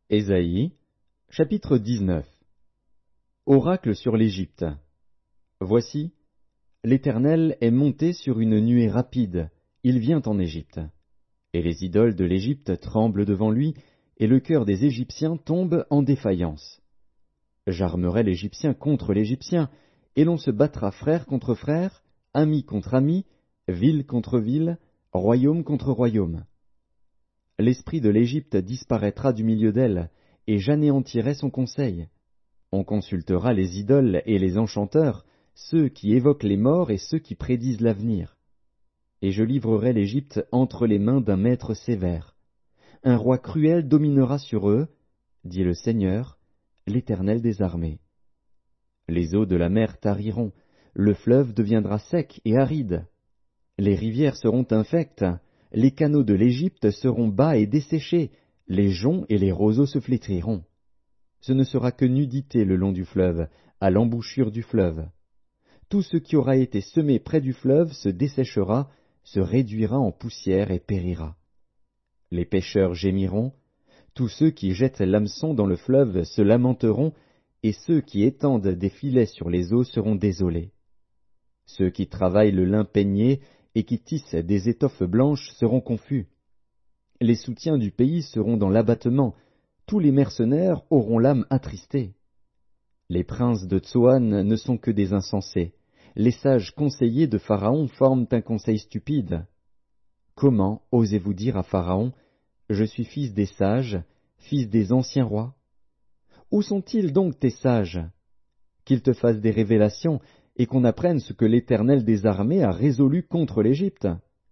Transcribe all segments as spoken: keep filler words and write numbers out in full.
Ésaïe, chapitre dix-neuf. Oracle sur l'Égypte. Voici, l'Éternel est monté sur une nuée rapide, il vient en Égypte. Et les idoles de l'Égypte tremblent devant lui, et le cœur des Égyptiens tombe en défaillance. J'armerai l'Égyptien contre l'Égyptien, et l'on se battra frère contre frère, ami contre ami, ville contre ville, royaume contre royaume. L'esprit de l'Égypte disparaîtra du milieu d'elle, et j'anéantirai son conseil. On consultera les idoles et les enchanteurs, ceux qui évoquent les morts et ceux qui prédisent l'avenir. Et je livrerai l'Égypte entre les mains d'un maître sévère. Un roi cruel dominera sur eux, dit le Seigneur, l'Éternel des armées. Les eaux de la mer tariront, le fleuve deviendra sec et aride. Les rivières seront infectes, les canaux de l'Égypte seront bas et desséchés, les joncs et les roseaux se flétriront. Ce ne sera que nudité le long du fleuve, à l'embouchure du fleuve. Tout ce qui aura été semé près du fleuve se desséchera, se réduira en poussière et périra. Les pêcheurs gémiront, tous ceux qui jettent l'hameçon dans le fleuve se lamenteront, et ceux qui étendent des filets sur les eaux seront désolés. Ceux qui travaillent le lin peigné et qui tissent des étoffes blanches seront confus. Les soutiens du pays seront dans l'abattement, tous les mercenaires auront l'âme attristée. Les princes de Tsoan ne sont que des insensés, les sages conseillers de Pharaon forment un conseil stupide. Comment osez-vous dire à Pharaon, « Je suis fils des sages, fils des anciens rois » Où sont-ils donc tes sages? Qu'ils te fassent des révélations et qu'on apprenne ce que l'Éternel des armées a résolu contre l'Égypte.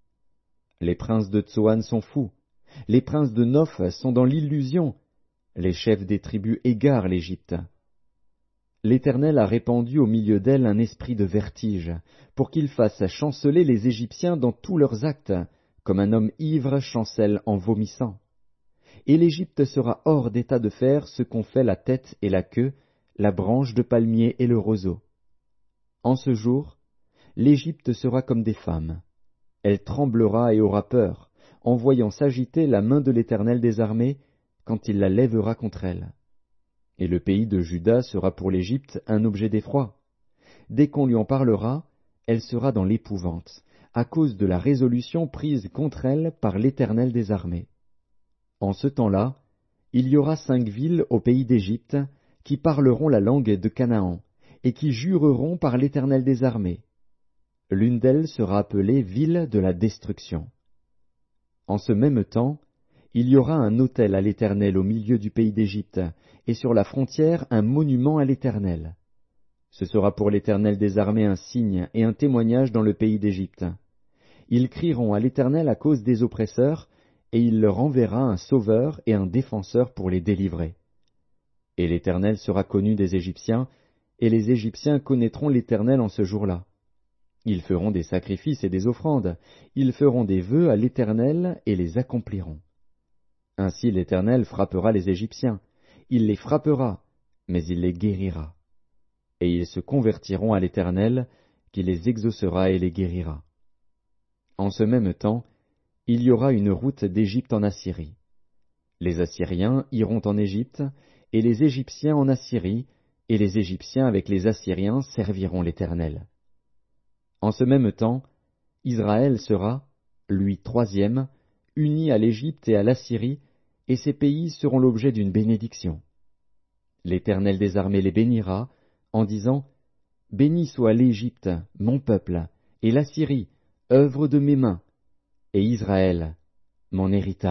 Les princes de Tsoan sont fous, les princes de Noph sont dans l'illusion, les chefs des tribus égarent l'Égypte. L'Éternel a répandu au milieu d'elle un esprit de vertige, pour qu'il fasse chanceler les Égyptiens dans tous leurs actes, comme un homme ivre chancelle en vomissant. Et l'Égypte sera hors d'état de faire ce qu'ont fait la tête et la queue, la branche de palmier et le roseau. En ce jour, l'Égypte sera comme des femmes. Elle tremblera et aura peur, en voyant s'agiter la main de l'Éternel des armées, quand il la lèvera contre elle. Et le pays de Juda sera pour l'Égypte un objet d'effroi. Dès qu'on lui en parlera, elle sera dans l'épouvante, à cause de la résolution prise contre elle par l'Éternel des armées. En ce temps-là, il y aura cinq villes au pays d'Égypte, qui parleront la langue de Canaan, et qui jureront par l'Éternel des armées. L'une d'elles sera appelée ville de la destruction. En ce même temps, il y aura un autel à l'Éternel au milieu du pays d'Égypte, et sur la frontière un monument à l'Éternel. Ce sera pour l'Éternel des armées un signe et un témoignage dans le pays d'Égypte. Ils crieront à l'Éternel à cause des oppresseurs, et il leur enverra un sauveur et un défenseur pour les délivrer. Et l'Éternel sera connu des Égyptiens, et les Égyptiens connaîtront l'Éternel en ce jour-là. Ils feront des sacrifices et des offrandes, ils feront des vœux à l'Éternel et les accompliront. Ainsi l'Éternel frappera les Égyptiens, il les frappera, mais il les guérira. Et ils se convertiront à l'Éternel, qui les exaucera et les guérira. En ce même temps, il y aura une route d'Égypte en Assyrie. Les Assyriens iront en Égypte, et les Égyptiens en Assyrie, et les Égyptiens avec les Assyriens serviront l'Éternel. En ce même temps, Israël sera, lui troisième, uni à l'Égypte et à l'Assyrie, et ces pays seront l'objet d'une bénédiction. L'Éternel des armées les bénira, en disant, « Béni soit l'Égypte, mon peuple, et l'Assyrie, œuvre de mes mains, et Israël, mon héritage. »